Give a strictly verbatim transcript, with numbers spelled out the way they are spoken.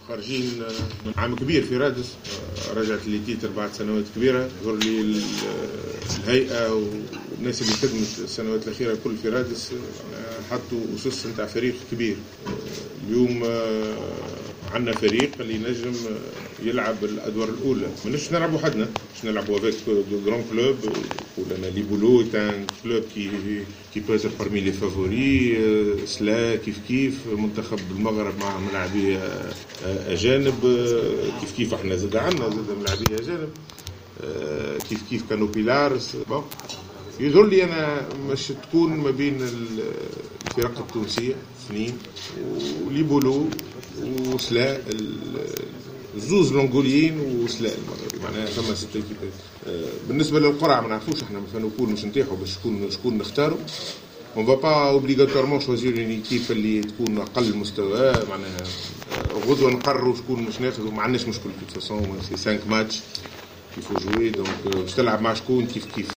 خارجين من عام كبير في رادس، رجعت لي تيتر بعد سنوات كبيرة. يظهر لي الهيئة والناس اللي خدمت السنوات الأخيرة الكل في رادس حطوا أسس نتاع فريق كبير. اليوم عندنا فريق اللي ينجم يلعب الأدوار الأولى، ماناش نلعبوا حدنا، مش نلعبوا افيك دو غران كلوب ولا لي بولو تاع كلوب كي كي بو اتر بارمي لي فافوري. سلا كيف كيف منتخب المغرب مع ملاعبيه اجانب، كيف كيف احنا زاد عندنا زاد ملاعبيه اجانب، كيف كيف كانوا بيلارس. بون يظهر لي انا مش تكون ما بين الفرق التونسيه سنين ولي بولو وسلا الزوز لونغوليين وسلا المغربي، معناها ثم ست ايكيبات. بالنسبه للقرعه ما نعرفوش احنا مثلا نكون مش نتاحوا باش شكون شكون نختاروا. اون فا با اوبليغاتوارمون شوازير اون ايكيب اللي تكون اقل مستوى، معناها غدوه نقرروا شكون مش ناخذ، ما عندناش مشكل في فاسون سي خمسة ماتش كيف جوي، دونك باش تلعب مع شكون كيف كيف.